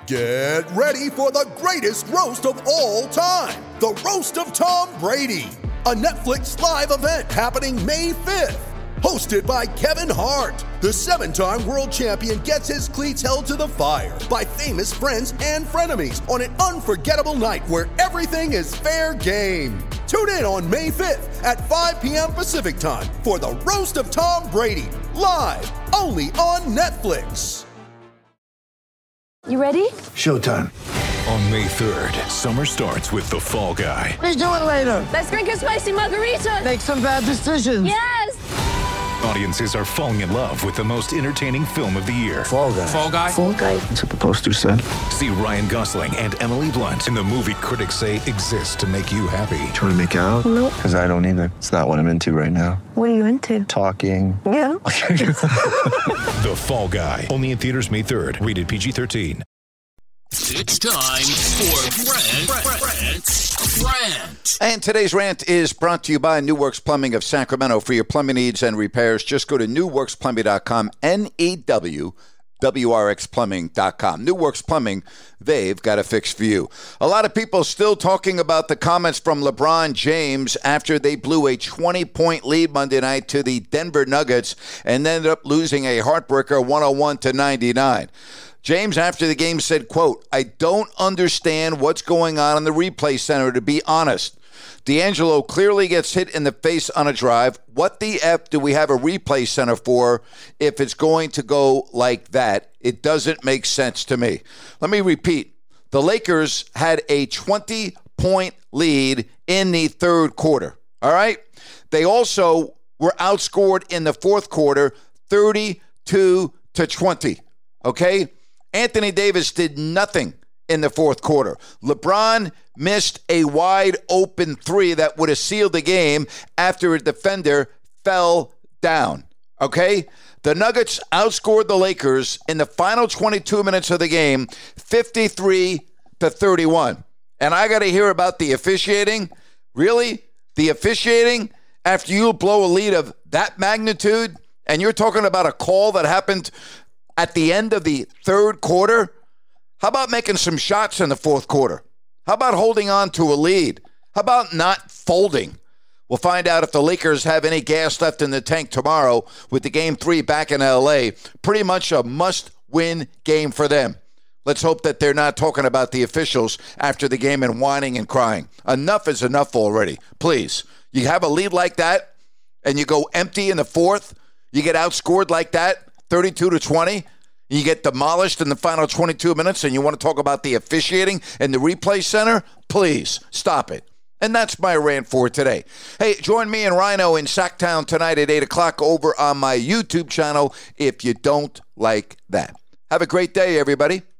Get ready for the greatest roast of all time, the Roast of Tom Brady, a Netflix live event happening May 5th. Hosted by Kevin Hart, the 7-time world champion gets his cleats held to the fire by famous friends and frenemies on an unforgettable night where everything is fair game. Tune in on May 5th at 5 p.m. Pacific time for the Roast of Tom Brady, live only on Netflix. You ready? Showtime. On May 3rd, summer starts with The Fall Guy. Let's do it later. Let's drink a spicy margarita. Make some bad decisions. Yes! Audiences are falling in love with the most entertaining film of the year. Fall Guy. Fall Guy? Fall Guy. That's what the poster said. See Ryan Gosling and Emily Blunt in the movie critics say exists to make you happy. Trying to make it out? Nope. Because I don't either. It's not what I'm into right now. What are you into? Talking. Yeah. The Fall Guy. Only in theaters May 3rd. Rated PG-13. It's time for Grant's Rant. And today's rant is brought to you by New Works Plumbing of Sacramento. For your plumbing needs and repairs, just go to newworksplumbing.com, NEWWRXplumbing.com. New Works Plumbing, they've got a fix for you. A lot of people still talking about the comments from LeBron James after they blew a 20-point lead Monday night to the Denver Nuggets and ended up losing a heartbreaker 101-99. James, after the game, said, quote, "I don't understand what's going on in the replay center, to be honest. D'Angelo clearly gets hit in the face on a drive. What the F do we have a replay center for if it's going to go like that? It doesn't make sense to me." Let me repeat. The Lakers had a 20-point lead in the third quarter, all right? They also were outscored in the fourth quarter 32-20, okay? Anthony Davis did nothing in the fourth quarter. LeBron missed a wide-open three that would have sealed the game after a defender fell down, okay? The Nuggets outscored the Lakers in the final 22 minutes of the game, 53-31. And I got to hear about the officiating? Really? The officiating after you blow a lead of that magnitude? And you're talking about a call that happened at the end of the third quarter? How about making some shots in the fourth quarter? How about holding on to a lead? How about not folding? We'll find out if the Lakers have any gas left in the tank tomorrow with the Game 3 back in L.A. Pretty much a must-win game for them. Let's hope that they're not talking about the officials after the game and whining and crying. Enough is enough already. Please. You have a lead like that, and you go empty in the fourth. You get outscored like that, 32-20. You get demolished in the final 22 minutes, and you want to talk about the officiating and the replay center? Please, stop it. And that's my rant for today. Hey, join me and Rhino in Sacktown tonight at 8 o'clock over on my YouTube channel if you don't like that. Have a great day, everybody.